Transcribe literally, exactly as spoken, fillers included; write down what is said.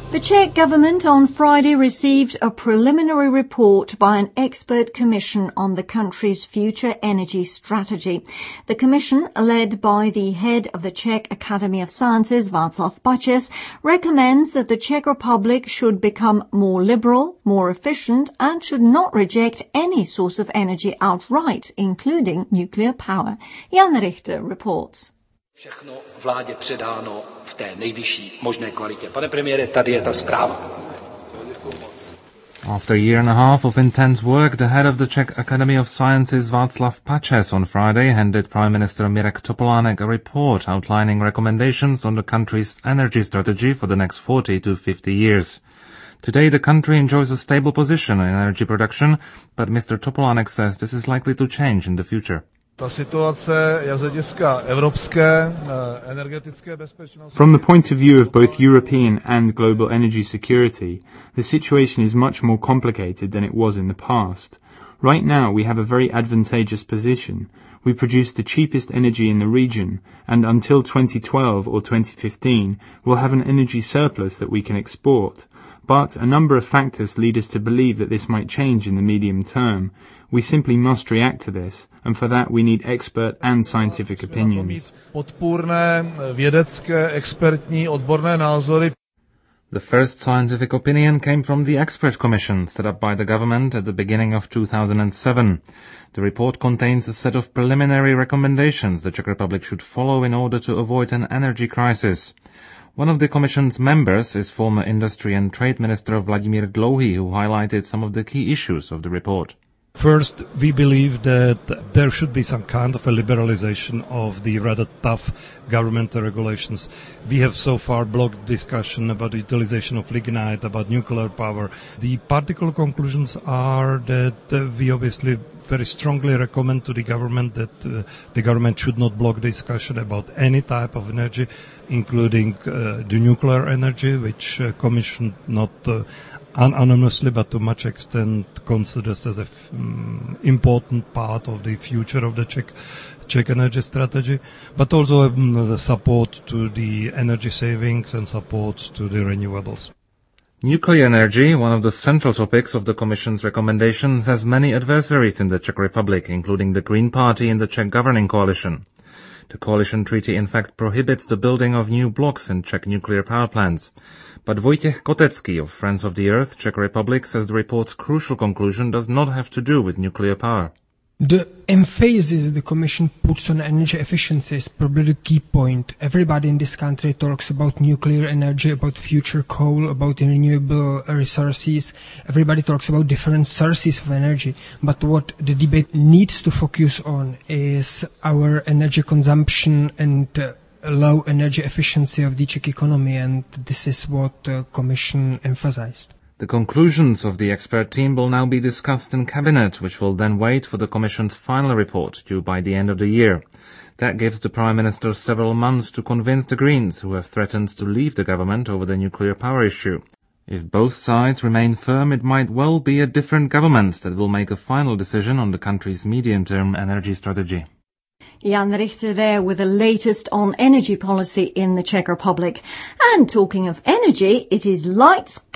The Czech government on Friday received a preliminary report by an expert commission on the country's future energy strategy. The commission, led by the head of the Czech Academy of Sciences, Václav Pačes, recommends that the Czech Republic should become more liberal, more efficient, and should not reject any source of energy outright, including nuclear power. Jan Richter reports. Všechno vládě předáno v té nejvyšší možné kvalitě. Pane premiére, tady je ta zpráva. After a year and a half of intense work, the head of the Czech Academy of Sciences, Václav Pačes, on Friday handed Prime Minister Mirek Topolánek a report outlining recommendations on the country's energy strategy for the next forty to fifty years. Today, the country enjoys a stable position in energy production, but Mister Topolánek says this is likely to change in the future. From the point of view of both European and global energy security, the situation is much more complicated than it was in the past. Right now, we have a very advantageous position. We produce the cheapest energy in the region, and until twenty twelve or twenty fifteen, we'll have an energy surplus that we can export. But a number of factors lead us to believe that this might change in the medium term. We simply must react to this, and for that we need expert and scientific opinions. The first scientific opinion came from the expert commission set up by the government at the beginning of two thousand seven. The report contains a set of preliminary recommendations the Czech Republic should follow in order to avoid an energy crisis. One of the Commission's members is former Industry and Trade Minister Vladimír Dlouhý, who highlighted some of the key issues of the report. First, we believe that there should be some kind of a liberalization of the rather tough governmental regulations. We have so far blocked discussion about the utilization of lignite, about nuclear power. The particular conclusions are that uh, we obviously very strongly recommend to the government that uh, the government should not block discussion about any type of energy, including uh, the nuclear energy, which uh, Commission not uh, unanimously but to much extent considers as an um, important part of the future of the Czech, Czech energy strategy, but also um, the support to the energy savings and support to the renewables. Nuclear energy, one of the central topics of the Commission's recommendations, has many adversaries in the Czech Republic, including the Green Party in the Czech governing coalition. The coalition treaty in fact prohibits the building of new blocks in Czech nuclear power plants. But Wojciech Kotecký of Friends of the Earth, Czech Republic, says the report's crucial conclusion does not have to do with nuclear power. The emphasis the Commission puts on energy efficiency is probably the key point. Everybody in this country talks about nuclear energy, about future coal, about renewable resources. Everybody talks about different sources of energy. But what the debate needs to focus on is our energy consumption and uh, low energy efficiency of the Czech economy, and this is what the Commission emphasized. The conclusions of the expert team will now be discussed in Cabinet, which will then wait for the Commission's final report, due by the end of the year. That gives the Prime Minister several months to convince the Greens, who have threatened to leave the government over the nuclear power issue. If both sides remain firm, it might well be a different government that will make a final decision on the country's medium-term energy strategy. Jan Richter there with the latest on energy policy in the Czech Republic. And talking of energy, it is lights